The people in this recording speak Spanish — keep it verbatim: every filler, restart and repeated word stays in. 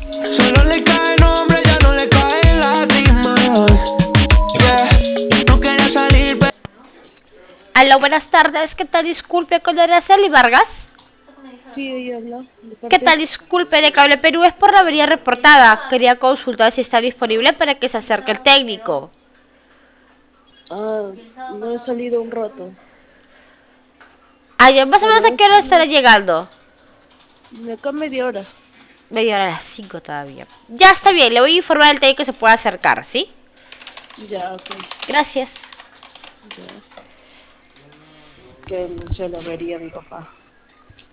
Solo le cae nombre, ya no le caen lágrimas. Yeah. No quería salir, pero... Aló, buenas tardes. ¿Qué tal? Disculpe, con Araceli Vargas. Sí, ella habla, de ¿Qué parte. tal? Disculpe, de Cable Perú es por la avería reportada. Quería consultar si está disponible para que se acerque el técnico. Ah, no he salido un rato. Ayer, más o La menos, ¿a verdad qué es hora que estará llegando? de acá media hora. Media hora a las cinco todavía. Ya está bien, le voy a informar al técnico que se pueda acercar, ¿sí? Ya, ok. Gracias. Ya. Que se lo vería mi papá.